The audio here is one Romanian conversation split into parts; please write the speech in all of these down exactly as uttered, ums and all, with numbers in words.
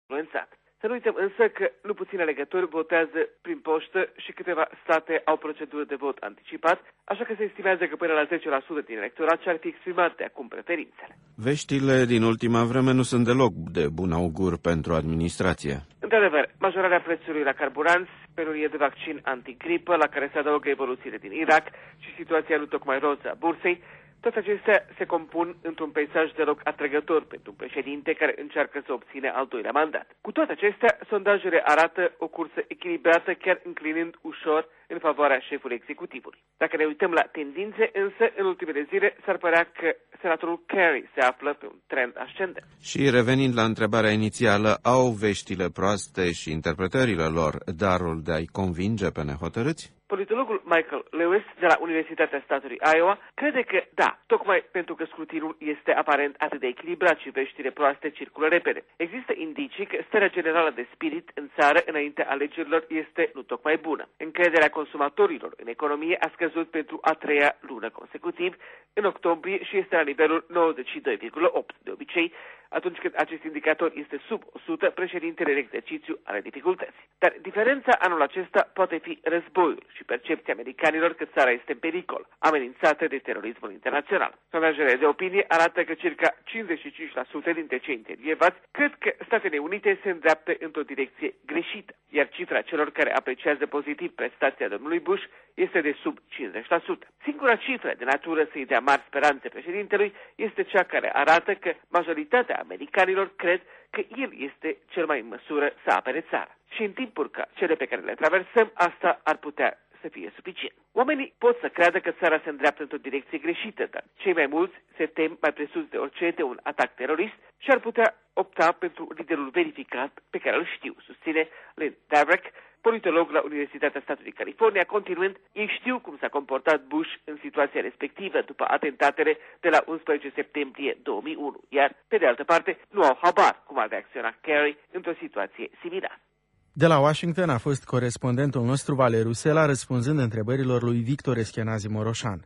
influențat. Să nu uităm însă că nu puține alegători votează prin poștă și câteva state au procedură de vot anticipat, așa că se estimează că până la zece la sută din electorat și-ar fi exprimat de acum preferințele. Veștile din ultima vreme nu sunt deloc de bun augur pentru administrație. Într-adevăr, majorarea prețului la carburanți, penurie de vaccin antigripă, la care se adaugă evoluțiile din Irak și situația nu tocmai roză a bursei, toate acestea se compun într-un peisaj deloc atrăgător pentru un președinte care încearcă să obține al doilea mandat. Cu toate acestea, sondajele arată o cursă echilibrată, chiar înclinând ușor în favoarea șefului executivului. Dacă ne uităm la tendințe, însă, în ultimele zile s-ar părea că senatorul Kerry se află pe un trend ascendent. Și revenind la întrebarea inițială, au veștile proaste și interpretările lor darul de a-i convinge pe nehotărâți? Politologul Michael Lewis de la Universitatea statului Iowa crede că da, tocmai pentru că scrutinul este aparent atât de echilibrat și veștile proaste circulă repede. Există indicii că starea generală de spirit în țară înainte alegerilor este nu tocmai bună. Încrederea consumatorilor în economie a scăzut pentru a treia lună consecutiv în octombrie și este la nivelul nouăzeci și doi virgulă opt. De obicei, atunci când acest indicator este sub o sută, președintele în exercițiu are dificultăți. Dar diferența anul acesta poate fi războiul și percepția americanilor că țara este în pericol, amenințată de terorismul internațional. Sondajele de opinie arată că circa cincizeci și cinci la sută dintre cei intervievați cred că Statele Unite se îndreaptă într-o direcție greșită, iar cifra celor care apreciază pozitiv prestația domnului Bush este de sub cincizeci la sută. Singura cifră de natură să-i dea mari speranțe președintelui este cea care arată că majoritatea americanilor cred că el este cel mai în măsură să apere țara. Și în timpuri ca cele pe care le traversăm, asta ar putea să fie suficient. Oamenii pot să creadă că țara se îndreaptă într-o direcție greșită, dar cei mai mulți se tem mai presus de orice de un atac terorist și ar putea opta pentru liderul verificat pe care îl știu, susține Lynn Davrak, politolog la Universitatea statului California, continuând, ei știu cum s-a comportat Bush în situația respectivă după atentatele de la unsprezece septembrie două mii unu, iar, pe de altă parte, nu au habar cum ar reacționa Kerry într-o situație similară. De la Washington a fost corespondentul nostru Valeriu Sela răspunzând întrebărilor lui Victor Eschenazi Moroșan.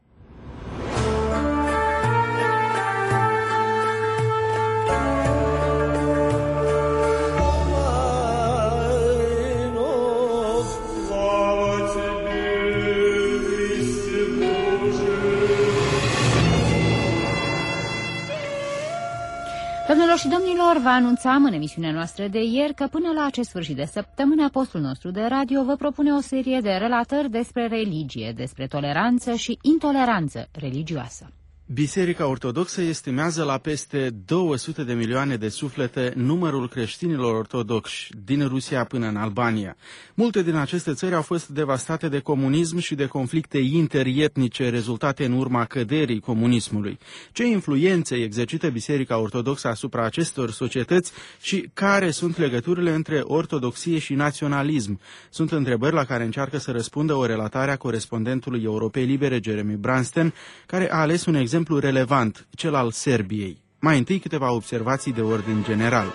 Doamnelor și domnilor, vă anunțam în emisiunea noastră de ieri că până la acest sfârșit de săptămână postul nostru de radio vă propune o serie de relatări despre religie, despre toleranță și intoleranță religioasă. Biserica Ortodoxă estimează la peste două sute de milioane de suflete numărul creștinilor ortodoxi din Rusia până în Albania. Multe din aceste țări au fost devastate de comunism și de conflicte interietnice rezultate în urma căderii comunismului. Ce influențe exercită Biserica Ortodoxă asupra acestor societăți și care sunt legăturile între ortodoxie și naționalism? Sunt întrebări la care încearcă să răspundă o relatare a corespondentului Europei Libere, Jeremy Bransten, care a ales un exemplu exemplu relevant, cel al Serbiei. Mai întâi câteva observații de ordin general.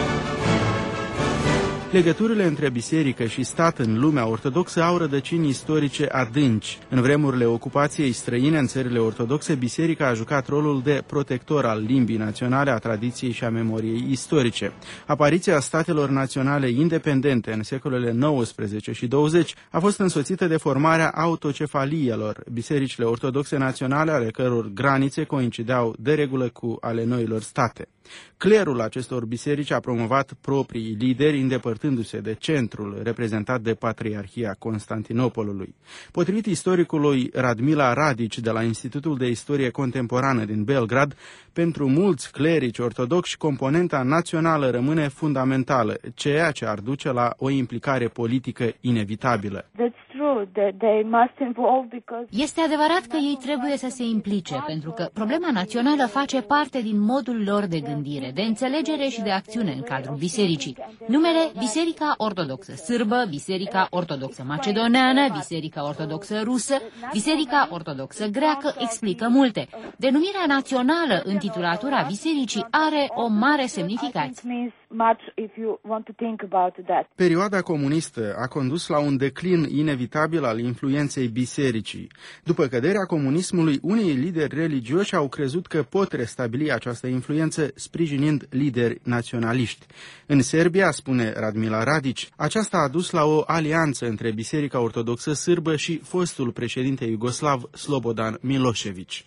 Legăturile între biserică și stat în lumea ortodoxă au rădăcini istorice adânci. În vremurile ocupației străine în țările ortodoxe, biserica a jucat rolul de protector al limbii naționale, a tradiției și a memoriei istorice. Apariția statelor naționale independente în secolele nouăsprezece și douăzeci a fost însoțită de formarea autocefaliilor, bisericile ortodoxe naționale ale căror granițe coincideau de regulă cu ale noilor state. Clerul acestor biserici a promovat proprii lideri, îndepărtându-se de centrul reprezentat de Patriarhia Constantinopolului. Potrivit istoricului Radmila Radić de la Institutul de Istorie Contemporană din Belgrad, pentru mulți clerici ortodoxi, componenta națională rămâne fundamentală, ceea ce ar duce la o implicare politică inevitabilă. Este adevărat că ei trebuie să se implice, pentru că problema națională face parte din modul lor de gândire, de înțelegere și de acțiune în cadrul bisericii. Numele Biserica Ortodoxă Sârbă, Biserica Ortodoxă Macedoneană, Biserica Ortodoxă Rusă, Biserica Ortodoxă Greacă explică multe. Denumirea națională în titulatura bisericii are o mare semnificație. much if you want to think about that. Perioada comunistă a condus la un declin inevitabil al influenței bisericii. După căderea comunismului, unii lideri religioși au crezut că pot restabili această influență sprijinind lideri naționaliști. În Serbia, spune Radmila Radić, aceasta a dus la o alianță între Biserica Ortodoxă Sârbă și fostul președinte iugoslav Slobodan Milošević.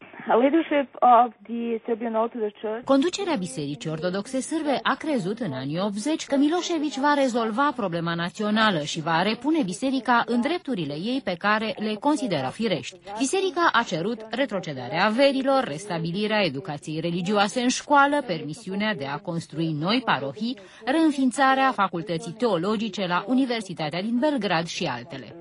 Conducerea Bisericii Ortodoxe Sârbe a crezut în anii optzeci că Milošević va rezolva problema națională și va repune biserica în drepturile ei pe care le consideră firești. Biserica a cerut retrocedarea averilor, restabilirea educației religioase în școală, permisiunea de a construi noi parohii, reînființarea facultății teologice la Universitatea din Belgrad și altele.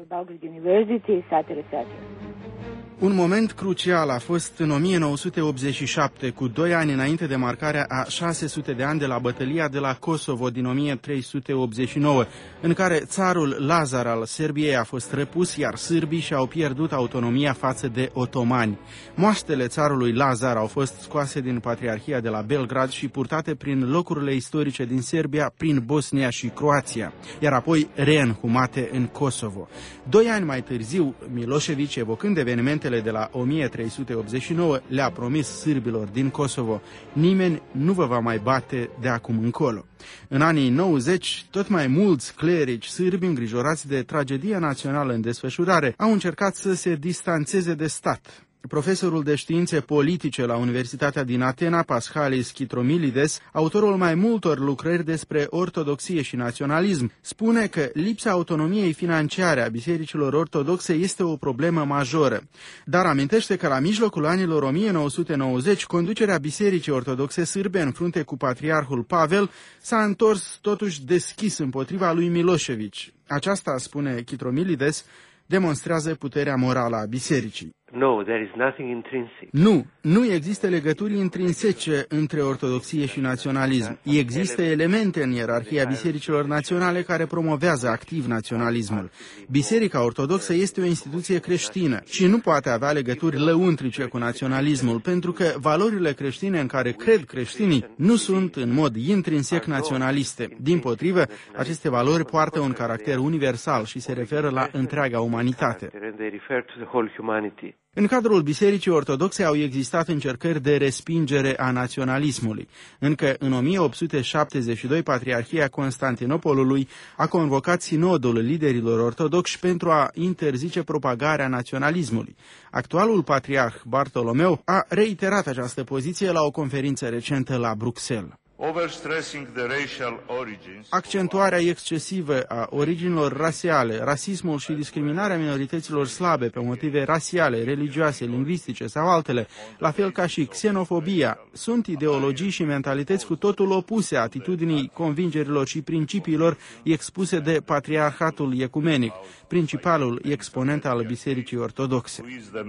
Un moment crucial a fost în o mie nouă sute optzeci și șapte, cu doi ani înainte de marcarea a șase sute de ani de la bătălia de la Kosovo din o mie trei sute optzeci și nouă, în care țarul Lazar al Serbiei a fost răpus, iar sârbii și-au pierdut autonomia față de otomani. Moaștele țarului Lazar au fost scoase din Patriarhia de la Belgrad și purtate prin locurile istorice din Serbia, prin Bosnia și Croația, iar apoi reînhumate în Kosovo. Doi ani mai târziu, Milošević, evocând evenimentele de la o mie trei sute optzeci și nouă, le-a promis sârbilor din Kosovo: nimeni nu vă va mai bate de acum încolo. În anii nouăzeci, tot mai mulți clerici sârbi, îngrijorați de tragedia națională în desfășurare, au încercat să se distanțeze de stat. Profesorul de științe politice la Universitatea din Atena, Paschalis Kitromilides, autorul mai multor lucrări despre ortodoxie și naționalism, spune că lipsa autonomiei financiare a bisericilor ortodoxe este o problemă majoră. Dar amintește că la mijlocul anilor o mie nouă sute nouăzeci, conducerea Bisericii Ortodoxe Sârbe, în frunte cu patriarhul Pavel, s-a întors totuși deschis împotriva lui Milošević. Aceasta, spune Kitromilides, demonstrează puterea morală a bisericii. No, there is nothing intrinsic. Nu, nu există legături intrinsece între ortodoxie și naționalism. Există elemente în ierarhia bisericilor naționale care promovează activ naționalismul. Biserica Ortodoxă este o instituție creștină și nu poate avea legături lăuntrice cu naționalismul, pentru că valorile creștine în care cred creștinii nu sunt în mod intrinsec naționaliste. Dimpotrivă, aceste valori poartă un caracter universal și se referă la întreaga umanitate. În cadrul Bisericii Ortodoxe au existat încercări de respingere a naționalismului. Încă în o mie opt sute șaptezeci și doi, Patriarhia Constantinopolului a convocat sinodul liderilor ortodoxi pentru a interzice propagarea naționalismului. Actualul patriarh Bartolomeu a reiterat această poziție la o conferință recentă la Bruxelles. Accentuarea excesivă a originilor rasiale, rasismul și discriminarea minorităților slabe pe motive rasiale, religioase, lingvistice sau altele, la fel ca și xenofobia, sunt ideologii și mentalități cu totul opuse atitudinii, convingerilor și principiilor expuse de Patriarhatul Ecumenic, principalul exponent al Bisericii Ortodoxe.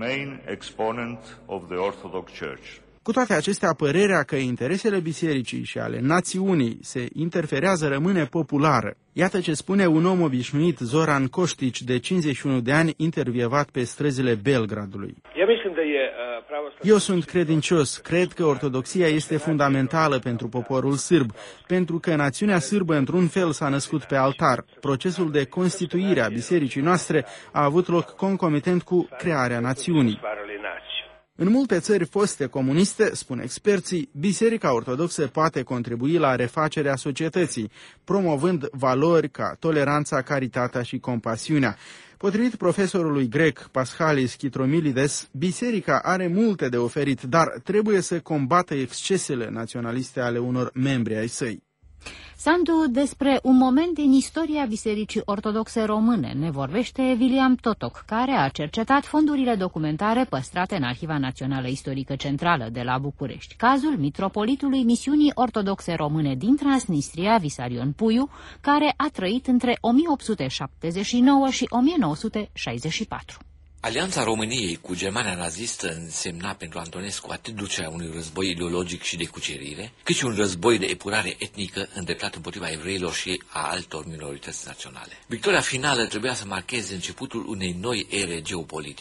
Cu toate acestea, părerea că interesele bisericii și ale națiunii se interferează rămâne populară. Iată ce spune un om obișnuit, Zoran Kostić, de cincizeci și unu de ani, intervievat pe străzile Belgradului. Eu sunt credincios, cred că ortodoxia este fundamentală pentru poporul sârb, pentru că națiunea sârbă într-un fel s-a născut pe altar. Procesul de constituire a bisericii noastre a avut loc concomitent cu crearea națiunii. În multe țări foste comuniste, spun experții, Biserica Ortodoxă poate contribui la refacerea societății, promovând valori ca toleranța, caritatea și compasiunea. Potrivit profesorului grec Paschalis Kitromilides, biserica are multe de oferit, dar trebuie să combată excesele naționaliste ale unor membri ai săi. Sandu, despre un moment din istoria Bisericii Ortodoxe Române ne vorbește William Totoc, care a cercetat fondurile documentare păstrate în Arhiva Națională Istorică Centrală de la București. Cazul mitropolitului Misiunii Ortodoxe Române din Transnistria, Visarion Puiu, care a trăit între o mie opt sute șaptezeci și nouă și o mie nouă sute șaizeci și patru. Alianța României cu Germania nazistă însemna pentru Antonescu atât ducerea unui război ideologic și de cucerire, cât și un război de epurare etnică îndreptat împotriva evreilor și a altor minorități naționale. Victoria finală trebuia să marcheze începutul unei noi ere geopolitice.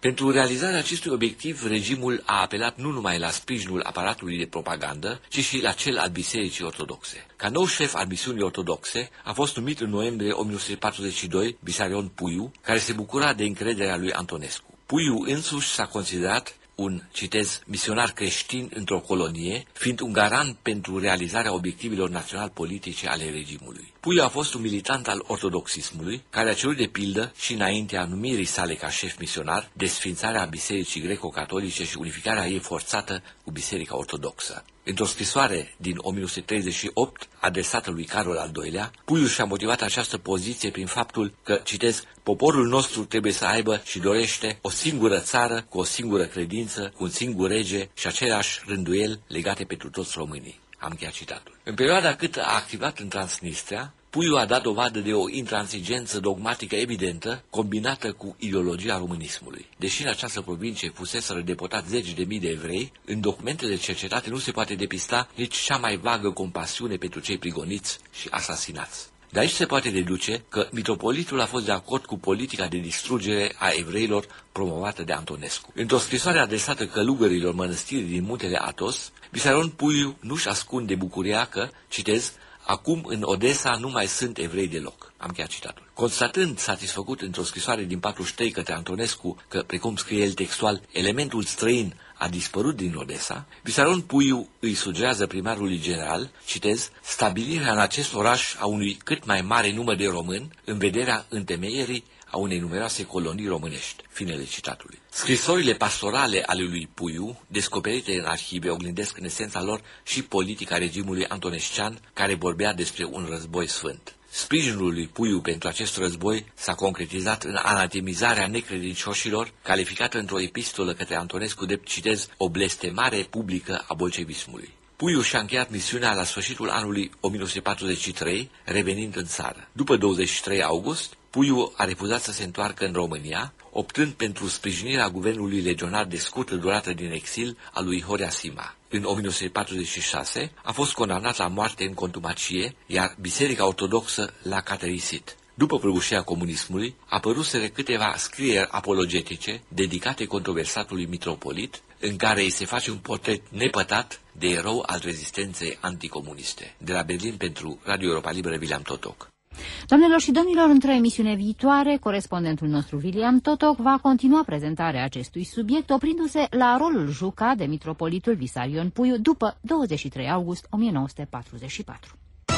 Pentru realizarea acestui obiectiv, regimul a apelat nu numai la sprijinul aparatului de propagandă, ci și la cel al Bisericii Ortodoxe. Ca nou șef al misiunii ortodoxe a fost numit în noiembrie o mie nouă sute patruzeci și doi Visarion Puiu, care se bucura de încrederea lui Antonescu. Puiu însuși s-a considerat un, citez, misionar creștin într-o colonie, fiind un garant pentru realizarea obiectivelor național-politice ale regimului. Puiu a fost un militant al ortodoxismului, care a cerut de pildă și înaintea numirii sale ca șef misionar, desfințarea Bisericii Greco-Catolice și unificarea ei forțată cu Biserica Ortodoxă. Într-o scrisoare din o mie nouă sute treizeci și opt, adresată lui Carol al doilea, Puiu și-a motivat această poziție prin faptul că, citez, poporul nostru trebuie să aibă și dorește o singură țară, cu o singură credință, cu un singur rege și aceleași rânduieli legate pentru toți românii. Am încheiat citatul. În perioada cât a activat în Transnistria, Puiu a dat dovadă de o intransigență dogmatică evidentă, combinată cu ideologia românismului. Deși în această provincie fuseseră deportați zeci de mii de evrei, în documentele cercetate nu se poate depista nici cea mai vagă compasiune pentru cei prigoniți și asasinați. De aici se poate deduce că mitropolitul a fost de acord cu politica de distrugere a evreilor promovată de Antonescu. Într-o scrisoare adresată călugărilor mănăstirii din muntele Athos, Visarion Puiu nu-și ascunde bucuria că, citez, acum în Odessa nu mai sunt evrei deloc. Am încheiat citatul. Constatând satisfăcut într-o scrisoare din patruzeci și trei către Antonescu că, precum scrie el textual, elementul străin a dispărut din Odessa, Visarion Puiu îi sugerează primarului general, citez, stabilirea în acest oraș a unui cât mai mare număr de români în vederea întemeierii a unei numeroase colonii românești. Finele citatului. Scrisorile pastorale ale lui Puiu, descoperite în arhive, oglindesc în esența lor și politica regimului antonescian, care vorbea despre un război sfânt. Sprijinul lui Puiu pentru acest război s-a concretizat în anatemizarea necredincioșilor, calificată într-o epistolă către Antonescu de, citez, o blestemare publică a bolșevismului. Puiu și-a încheiat misiunea la sfârșitul anului o mie nouă sute patruzeci și trei, revenind în țară. După douăzeci și trei august, Puiu a refuzat să se întoarcă în România, optând pentru sprijinirea guvernului legionar de scurtă durată din exil al lui Horea Sima. În o mie nouă sute patruzeci și șase a fost condamnat la moarte în contumacie, iar Biserica Ortodoxă l-a caterisit. După prăbușirea comunismului, apăruseră câteva scrieri apologetice dedicate controversatului mitropolit, în care îi se face un portret nepătat de erou al rezistenței anticomuniste. De la Berlin pentru Radio Europa Liberă, William Totoc. Doamnelor și domnilor, într-o emisiune viitoare, corespondentul nostru William Totoc va continua prezentarea acestui subiect, oprindu-se la rolul jucat de mitropolitul Visarion Puiu după douăzeci și trei august o mie nouă sute patruzeci și patru.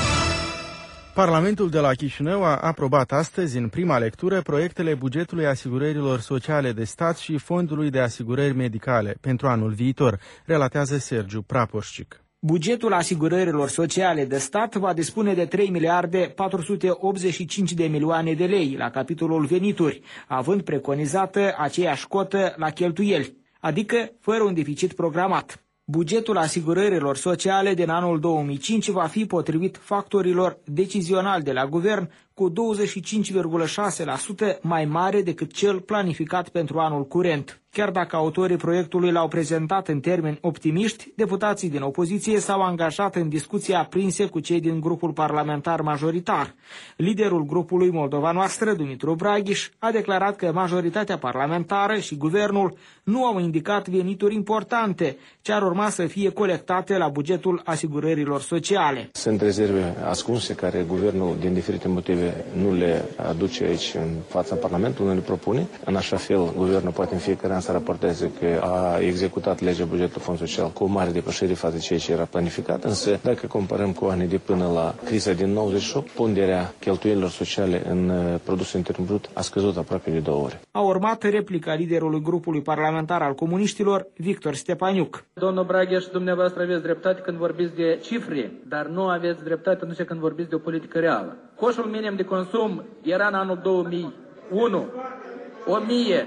Parlamentul de la Chișinău a aprobat astăzi, în prima lectură, proiectele bugetului asigurărilor sociale de stat și fondului de asigurări medicale pentru anul viitor, relatează Sergiu Prapoșcic. Bugetul asigurărilor sociale de stat va dispune de trei miliarde patru sute optzeci și cinci de milioane de lei la capitolul venituri, având preconizată aceeași cotă la cheltuieli, adică fără un deficit programat. Bugetul asigurărilor sociale din anul două mii cinci va fi potrivit factorilor decizionali de la guvern cu douăzeci și cinci virgulă șase la sută mai mare decât cel planificat pentru anul curent. Chiar dacă autorii proiectului l-au prezentat în termeni optimiști, deputații din opoziție s-au angajat în discuții aprinse cu cei din grupul parlamentar majoritar. Liderul grupului Moldova Noastră, Dumitru Braghiș, a declarat că majoritatea parlamentară și guvernul nu au indicat venituri importante, ce ar urma să fie colectate la bugetul asigurărilor sociale. Sunt rezerve ascunse care guvernul, din diferite motive, nu le aduce aici în fața Parlamentului, nu le propune. În așa fel, guvernul poate în fiecare an să raporteze că a executat legea bugetului fond social cu o mare depășire față de ceea ce era planificat, însă dacă comparăm cu anii de până la criza din nouăzeci și opt, ponderea cheltuielilor sociale în produsul intern brut a scăzut aproape de două ori. A urmat replica liderului grupului parlamentar al comuniștilor, Victor Stepaniuc. Domnul Braghiș, dumneavoastră aveți dreptate când vorbiți de cifre, dar nu aveți dreptate atunci când vorbiți de o politică reală. Coșul minim de consum era în anul două mii unu, o mie.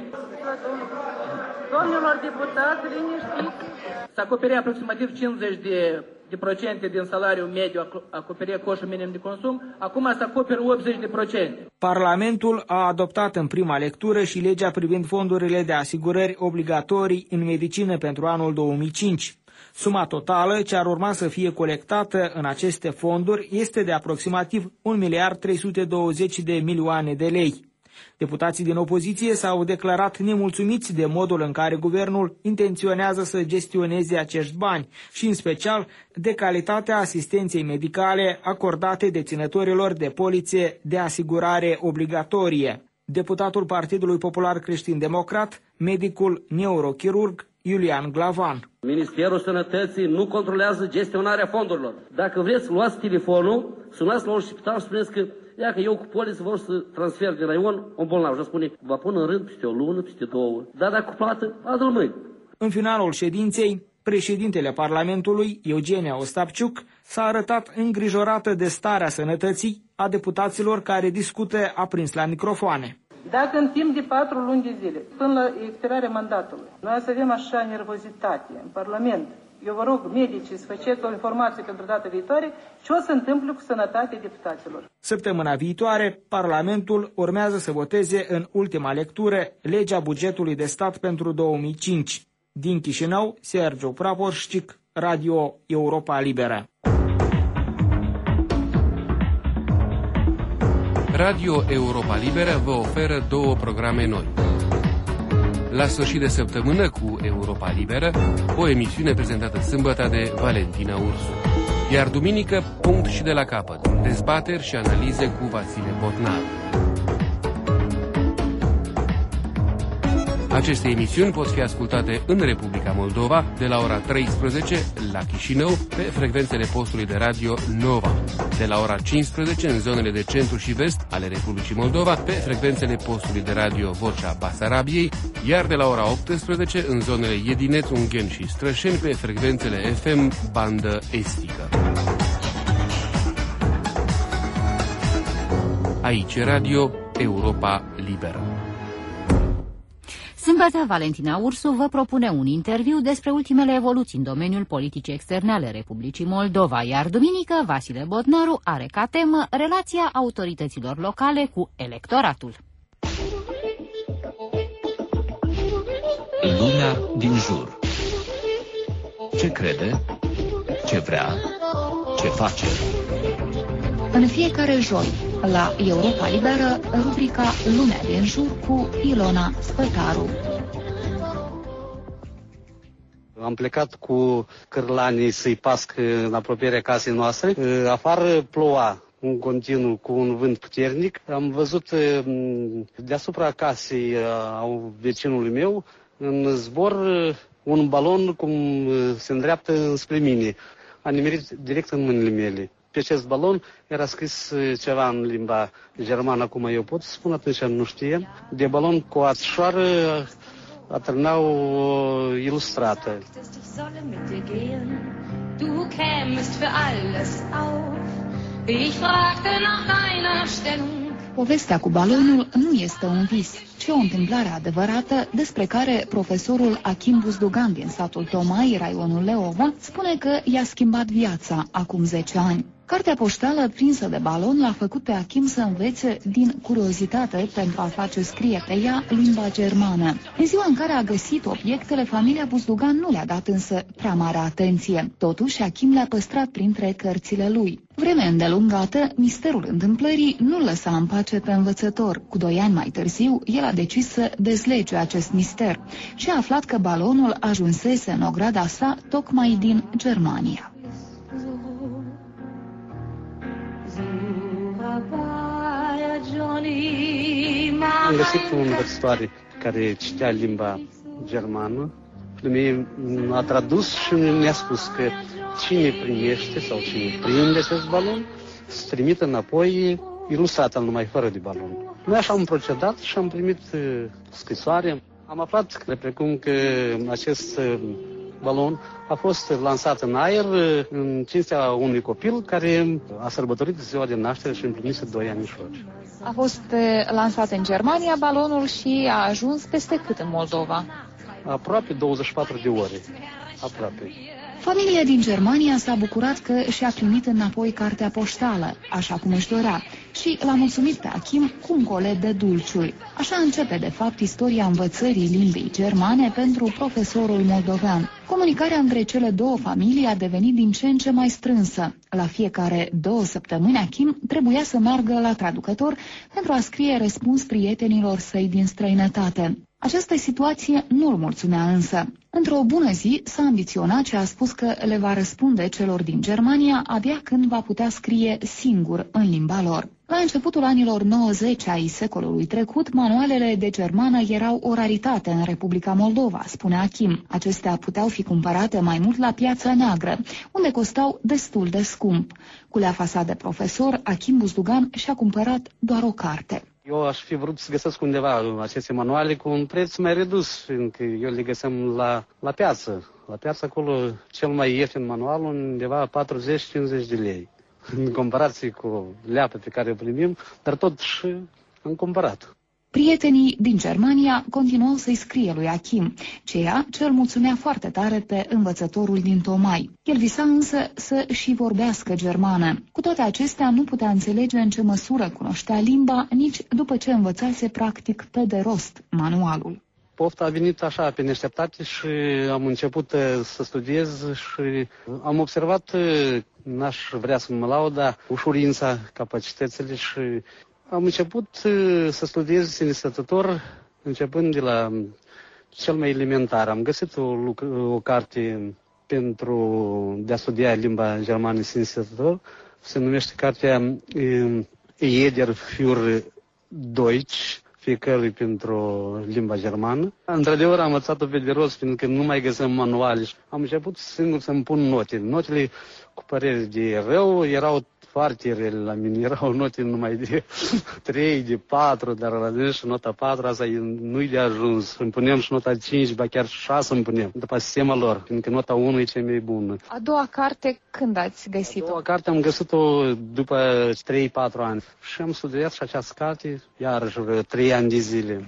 Domnilor deputați, liniștiți. Să acoperi aproximativ cincizeci de, de procente din salariul mediu, acoperea coșul minim de consum, acum să acoperă optzeci de procente. Parlamentul a adoptat în prima lectură și legea privind fondurile de asigurări obligatorii în medicină pentru anul două mii cinci. Suma totală ce ar urma să fie colectată în aceste fonduri este de aproximativ un miliard trei sute douăzeci de milioane de lei. Deputații din opoziție s-au declarat nemulțumiți de modul în care guvernul intenționează să gestioneze acești bani și, în special, de calitatea asistenței medicale acordate deținătorilor de polițe de asigurare obligatorie. Deputatul Partidului Popular Creștin-Democrat, medicul neurochirurg Iulian Glavan. Ministerul Sănătății nu controlează gestionarea fondurilor. Dacă vreți, luați telefonul, sunați la un spital și spuneți că ia că eu cu poliță vor să transfer din raion un bolnav. Și spune, vă pun în rând peste o lună, peste două. Dar dacă cu plată, adă-l mâini. În finalul ședinței, președintele Parlamentului, Eugenia Ostapciuc, s-a arătat îngrijorată de starea sănătății a deputaților care discută aprins la microfoane. Dacă în timp de patru luni de zile, până la expirarea mandatului, noi să avem așa nervozitate în Parlament, eu vă rog, medicii, să faceți o informație pentru data viitoare ce o să întâmple cu sănătatea deputaților. Săptămâna viitoare, Parlamentul urmează să voteze în ultima lectură legea bugetului de stat pentru două mii cinci. Din Chișinău, Sergiu Praporșcic, Radio Europa Liberă. Radio Europa Liberă vă oferă două programe noi. La sfârșit de săptămână cu Europa Liberă, o emisiune prezentată sâmbătă de Valentina Ursu. Iar duminică, punct și de la capăt, dezbateri și analize cu Vasile Botnar. Aceste emisiuni pot fi ascultate în Republica Moldova de la ora treisprezece la Chișinău pe frecvențele postului de radio Nova, de la ora cincisprezece în zonele de centru și vest ale Republicii Moldova pe frecvențele postului de radio Vocea Basarabiei, iar de la ora optsprezece în zonele Iedineț, Ungheni și Strășeni pe frecvențele F M bandă estică. Aici Radio Europa Liberă. Sâmbătă, Valentina Ursu vă propune un interviu despre ultimele evoluții în domeniul politicii externe ale Republicii Moldova, iar duminică Vasile Botnaru are ca temă relația autorităților locale cu electoratul. Lumea din jur. Ce crede? Ce vrea? Ce face? În fiecare joi, la Europa Liberă, rubrica Lumea din jur cu Ilona Spătaru. Am plecat cu cârlanii să-i pasc în apropierea casei noastre. Afară ploua în continuu cu un vânt puternic. Am văzut deasupra casei a vecinului meu, în zbor, un balon cum se îndreaptă înspre mine. A nimerit direct în mâinile mele. Pe acest balon era scris ceva în limba germană, cum eu pot să spun, atunci nu știam. De balon cu o ațșoară atârna o ilustrată. Povestea cu balonul nu este un vis, ci o întâmplare adevărată despre care profesorul Achim Buzdugan din satul Tomai, raionul Leova, spune că i-a schimbat viața acum zece ani. Cartea poștală prinsă de balon l-a făcut pe Achim să învețe din curiozitate pentru a face scrie pe ea limba germană. În ziua în care a găsit obiectele, familia Buzdugan nu le-a dat însă prea mare atenție. Totuși, Achim le-a păstrat printre cărțile lui. Vreme îndelungată, misterul întâmplării nu-l lăsa în pace pe învățător. Cu doi ani mai târziu, el a decis să dezlege acest mister și a aflat că balonul ajunsese în ograda sa tocmai din Germania. Am găsit un învățătoare care citea limba germană. Lumea a tradus și ne-a spus că cine primește sau cine prinde acest balon să trimită înapoi ilustrat, numai fără de balon. Noi așa am procedat și am primit scrisoare. Am aflat precum că acest balon a fost lansat în aer în cinstea unui copil care a sărbătorit ziua de naștere și împlinise doi anișori. A fost lansat în Germania balonul și a ajuns peste cât în Moldova? Aproape douăzeci și patru de ore. Aproape. Familia din Germania s-a bucurat că și-a primit înapoi cartea poștală, așa cum își dorea, și l-a mulțumit pe Achim cu un colet de dulciuri. Așa începe, de fapt, istoria învățării limbii germane pentru profesorul moldovean. Comunicarea între cele două familii a devenit din ce în ce mai strânsă. La fiecare două săptămâni, Achim trebuia să meargă la traducător pentru a scrie răspuns prietenilor săi din străinătate. Această situație nu-l mulțumea însă. Într-o bună zi s-a ambiționat și a spus că le va răspunde celor din Germania abia când va putea scrie singur în limba lor. La începutul anilor nouăzeci ai secolului trecut, manualele de germană erau o raritate în Republica Moldova, spune Achim. Acestea puteau fi cumpărate mai mult la Piața Neagră, unde costau destul de scump. Cu leafa sa de profesor, Achim Buzdugan și-a cumpărat doar o carte. Eu aș fi vrut să găsesc undeva aceste manuale cu un preț mai redus, fiindcă eu le găseam la, la piață. La piață acolo cel mai ieftin manual undeva patruzeci cincizeci de lei. În comparație cu leapă pe care o primim, dar totuși am cumpărat. Prietenii din Germania continuau să-i scrie lui Achim, ceea ce îl mulțumea foarte tare pe învățătorul din Tomai. El visa însă să și vorbească germană. Cu toate acestea, nu putea înțelege în ce măsură cunoștea limba, nici după ce învățase practic pe de rost manualul. Pofta a venit așa pe neașteptate și am început să studiez și am observat, n-aș vrea să mă laud, dar ușurința, capacitățile și am început să studiez sinestătător, începând de la cel mai elementar. Am găsit o, o carte pentru de a studia limba germană sinestătător. Se numește cartea Jeder für Deutsch, fiecărui pentru limba germană. Într-adevăr am învățat-o pe de rost, pentru că nu mai găsăm manuale. Am început singur să-mi pun note. Notele, cu părere de rău, erau foarte rele la mine. Erau note numai de trei, de patru, dar la mine și nota patru, asta nu-i de ajuns. Îmi punem și nota cinci, ba chiar șase îmi punem, după sistema lor, pentru că nota unu e cea mai bună. A doua carte, când ați găsit-o? A doua carte am găsit-o după trei patru ani. Și am studiat și această carte, iarăși trei ani de zile.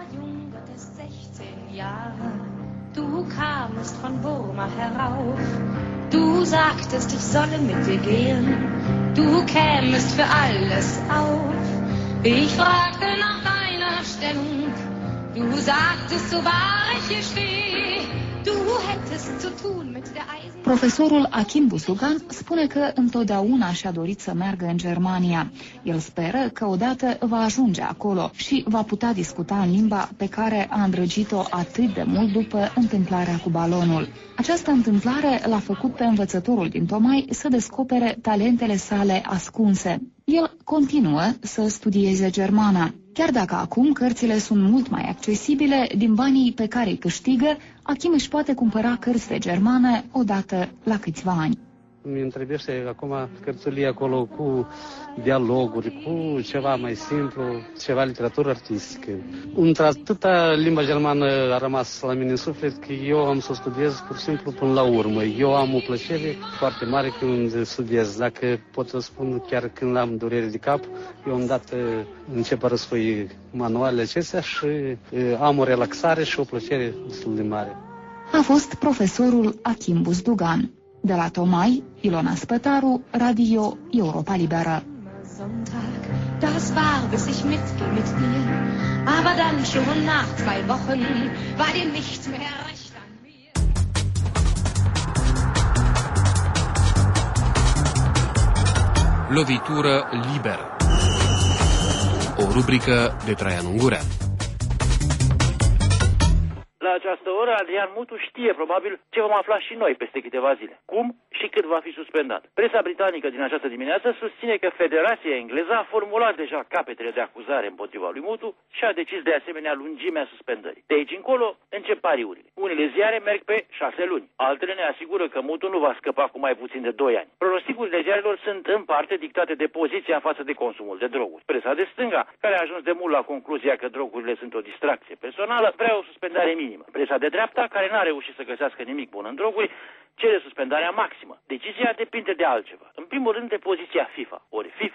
Du kamst von Burma herauf, du sagtest, ich solle mit dir gehen, du kämest für alles auf. Ich fragte nach deiner Stellung, du sagtest, so wahr ich hier stehe, du hättest zu tun mit der Eisen. Profesorul Achim Buzdugan spune că întotdeauna și-a dorit să meargă în Germania. El speră că odată va ajunge acolo și va putea discuta în limba pe care a îndrăgit-o atât de mult după întâmplarea cu balonul. Această întâmplare l-a făcut pe învățătorul din Tomai să descopere talentele sale ascunse. El continuă să studieze germana. Chiar dacă acum cărțile sunt mult mai accesibile, din banii pe care îi câștigă, Achim își poate cumpăra cărți de germană odată la câțiva ani. Mi întrebește acum cărțulie acolo cu dialoguri, cu ceva mai simplu, ceva literatură artistică. Într-atâta limba germană a rămas la mine în suflet că eu am să o studiez pur și simplu până la urmă. Eu am o plăcere foarte mare când studiez. Dacă pot să spun, chiar când am durere de cap, eu îndată încep a răsfoi manualele acestea și am o relaxare și o plăcere destul de mare. A fost profesorul Achim Buzdugan. De la Tomai, Ilona Spătaru, Radio Europa Liberă. Das war, bis ich mitging mit dir, aber dann schon nach zwei Wochen war dir nichts mehr recht an mir. Lovitură liberă. O rubrică de Traian Ungurean. La această oră, Adrian Mutu știe probabil ce vom afla și noi peste câteva zile. Cum și cât va fi suspendat. Presa britanică din această dimineață susține că Federația Engleză a formulat deja capetele de acuzare împotriva lui Mutu și a decis de asemenea lungimea suspendării. De aici încolo încep pariurile. Unele ziare merg pe șase luni. Altele ne asigură că Mutu nu va scăpa cu mai puțin de doi ani. Pronosticurile ziarelor sunt în parte dictate de poziția față de consumul de droguri. Presa de stânga, care a ajuns de mult la concluzia că drogurile sunt o distracție personală, vrea o suspendare minimă. Presa de dreapta, care n-a reușit să găsească nimic bun în droguri, cere suspendarea maximă. Decizia depinde de altceva. În primul rând de poziția FIFA. Ori FIFA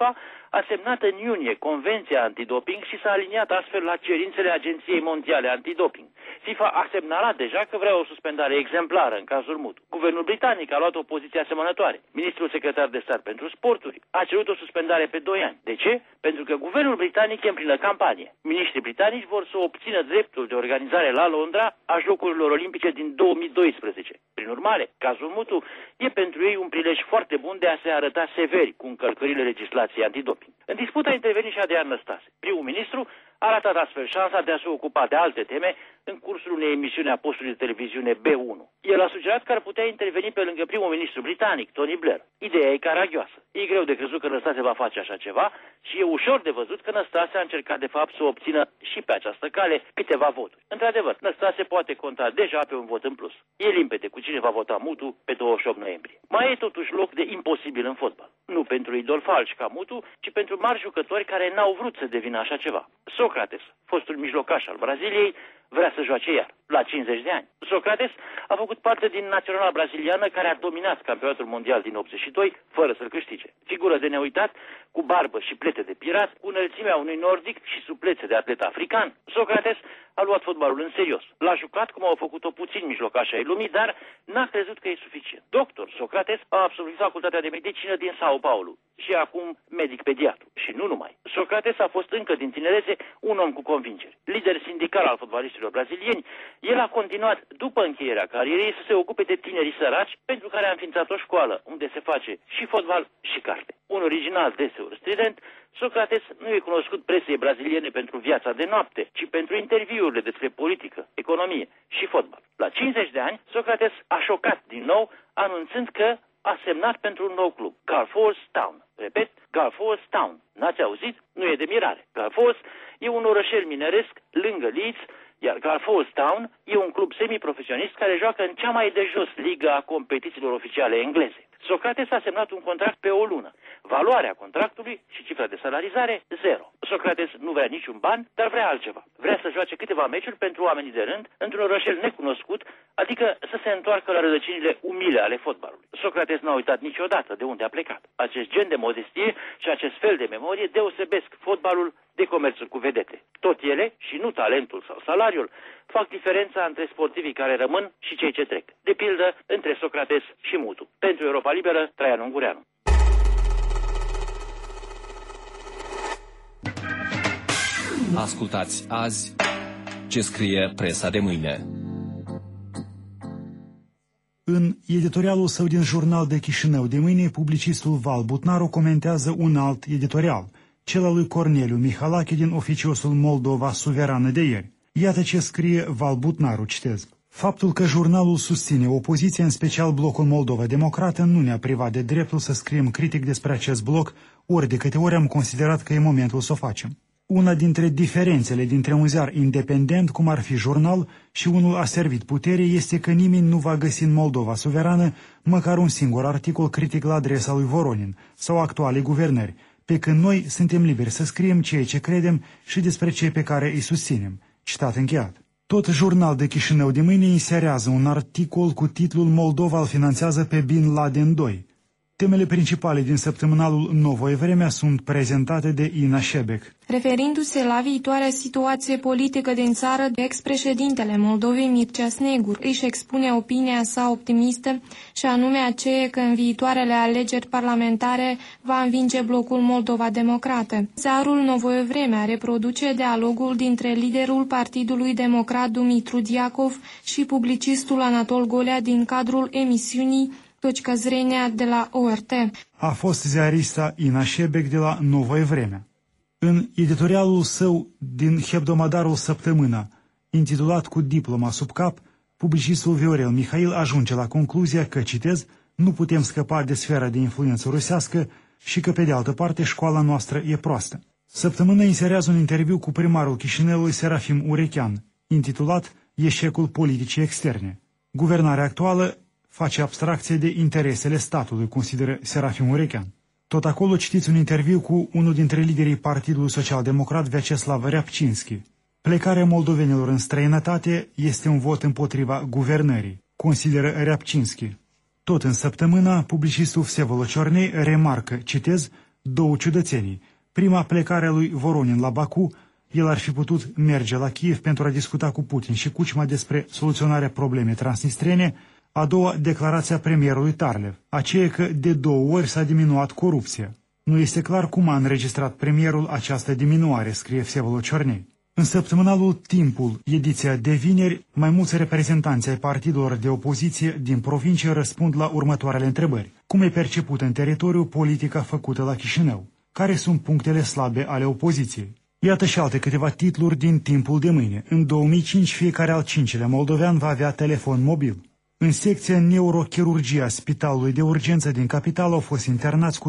a semnat în iunie Convenția Antidoping și s-a aliniat astfel la cerințele Agenției Mondiale Antidoping. FIFA a semnalat deja că vrea o suspendare exemplară în cazul Mutu. Guvernul britanic a luat o poziție asemănătoare. Ministrul secretar de stat pentru sporturi a cerut o suspendare pe doi ani. De ce? Pentru că guvernul britanic e în plină campanie. Miniștrii britanici vor să obțină dreptul de organizare la Londra a Jocurilor Olimpice din două mii doisprezece. Prin urmare, cazul Mutu e pentru ei un prilej foarte bun de a se arăta severi cu încălcările legislației antidoping. În dispută a intervenit și Adrian Năstase. Primul ministru a ratat astfel șansa de a se ocupa de alte teme în cursul unei emisiuni a postului de televiziune B unu. El a sugerat că ar putea interveni pe lângă primul ministru britanic, Tony Blair. Ideea e caragioasă. E greu de crezut că Năstase va face așa ceva și e ușor de văzut că Năstase a încercat de fapt să obțină și pe această cale câteva voturi. Într-adevăr, Năstase poate conta deja pe un vot în plus. E limpede cu cine va vota Mutu pe douăzeci și opt noiembrie. Mai e totuși loc de imposibil în fotbal. Nu pentru idol falși ca Mutu, ci pentru mari jucători care n-au vrut să devină așa ceva. Socrates, fostul mijlocaș al Braziliei, vrea să joace iar, la cincizeci de ani. Socrates a făcut parte din naționala braziliană care a dominat campionatul mondial din optzeci și doi, fără să-l câștige. Figură de neuitat, cu barbă și plete de pirat, cu înălțimea unui nordic și suplețe de atlet african. Socrates a luat fotbalul în serios. L-a jucat cum au făcut-o puțini mijlocași ai lumii, dar n-a crezut că e suficient. Doctor Socrates a absolvit facultatea de medicină din Sao Paulo și acum medic pediatru. Și nu numai. Socrates a fost încă din tinerețe un om cu convingeri. Lider sindical al fotbalistilor brazilieni, el a continuat după încheierea carierei să se ocupe de tinerii săraci, pentru care a înființat o școală unde se face și fotbal și carte. Un original deseori strident, Socrates nu e cunoscut presei braziliene pentru viața de noapte, ci pentru interviurile despre politică, economie și fotbal. La cincizeci de ani, Socrates a șocat din nou, anunțând că a semnat pentru un nou club, Garforce Town. Repet, Garforce Town. N-ați auzit? Nu e de mirare. Garforce e un orășel mineresc lângă Leeds, iar Garforce Town e un club semiprofesionist care joacă în cea mai de jos ligă a competițiilor oficiale engleze. Socrates a semnat un contract pe o lună. Valoarea contractului și cifra de salarizare, zero. Socrates nu vrea niciun ban, dar vrea altceva. Vrea să joace câteva meciuri pentru oamenii de rând, într-un orășel necunoscut, adică să se întoarcă la rădăcinile umile ale fotbalului. Socrates n-a uitat niciodată de unde a plecat. Acest gen de modestie și acest fel de memorie deosebesc fotbalul de comerțul cu vedete. Tot ele, și nu talentul sau salariul, fac diferența între sportivii care rămân și cei ce trec. De pildă, între Socrates și Mutu. Pentru Europa Liberă, Traian Ungureanu. Ascultați azi ce scrie presa de mâine. În editorialul său din Jurnal de Chișinău de mâine, publicistul Val Butnaru comentează un alt editorial, cel al lui Corneliu Mihalache din oficiosul Moldova Suverană de ieri. Iată ce scrie Val Butnaru, citez. Faptul că jurnalul susține opoziția, în special blocul Moldova Democrată, nu ne-a privat de dreptul să scriem critic despre acest bloc, ori de câte ori am considerat că e momentul să o facem. Una dintre diferențele dintre un ziar independent, cum ar fi Jurnal, și unul aservit puterii, este că nimeni nu va găsi în Moldova Suverană măcar un singur articol critic la adresa lui Voronin sau actualei guvernări, pe când noi suntem liberi să scriem ceea ce credem și despre cei pe care îi susținem. Citat încheiat. Tot Jurnal de Chișinău de mâine inserează un articol cu titlul Moldova îl finanțează pe Bin Laden doi. Temele principale din săptămânalul Novoe Vremea sunt prezentate de Ina Șebec. Referindu-se la viitoarea situație politică din țară, ex-președintele Moldovei Mircea Snegur își expune opinia sa optimistă și anume aceea că în viitoarele alegeri parlamentare va învinge blocul Moldova Democrată. Țarul Novoe Vremea reproduce dialogul dintre liderul Partidului Democrat Dumitru Diacov și publicistul Anatol Golea din cadrul emisiunii Точка zrenia de la O R T. A fost ziarista Ina Șebec de la Novoe Vremea. În editorialul său din hebdomadarul Săptămâna, intitulat Cu diploma sub cap, publicistul Viorel Mihail ajunge la concluzia că, citez, nu putem scăpa de sfera de influență rusească și că, pe de altă parte, școala noastră e proastă. Săptămâna inserează un interviu cu primarul Chișinăului Serafim Urechean, intitulat Eșecul politicii externe. Guvernarea actuală face abstracție de interesele statului, consideră Serafim Urechean. Tot acolo citiți un interviu cu unul dintre liderii Partidului Social-Democrat, Vyacheslav Reapcinski. Plecarea moldovenilor în străinătate este un vot împotriva guvernării, consideră Reapcinski. Tot în săptămâna, publicistul Vsevolod Ciornei remarcă, citez, două ciudățenii. Prima plecare a lui Voronin la Baku, el ar fi putut merge la Kiev pentru a discuta cu Putin și Kuchma despre soluționarea problemei transnistrene. A doua, declarația premierului Tarlev, aceea că de două ori s-a diminuat corupția. Nu este clar cum a înregistrat premierul această diminuare, scrie Vsevolod Ciornei. În săptămânalul Timpul, ediția de vineri, mai mulți reprezentanți ai partidelor de opoziție din provincie răspund la următoarele întrebări. Cum e percepută în teritoriu politica făcută la Chișinău? Care sunt punctele slabe ale opoziției? Iată și alte câteva titluri din Timpul de mâine. În două mii cinci, fiecare al cincilea moldovean va avea telefon mobil. În secția neurochirurgie a Spitalului de Urgență din capitală au fost internați cu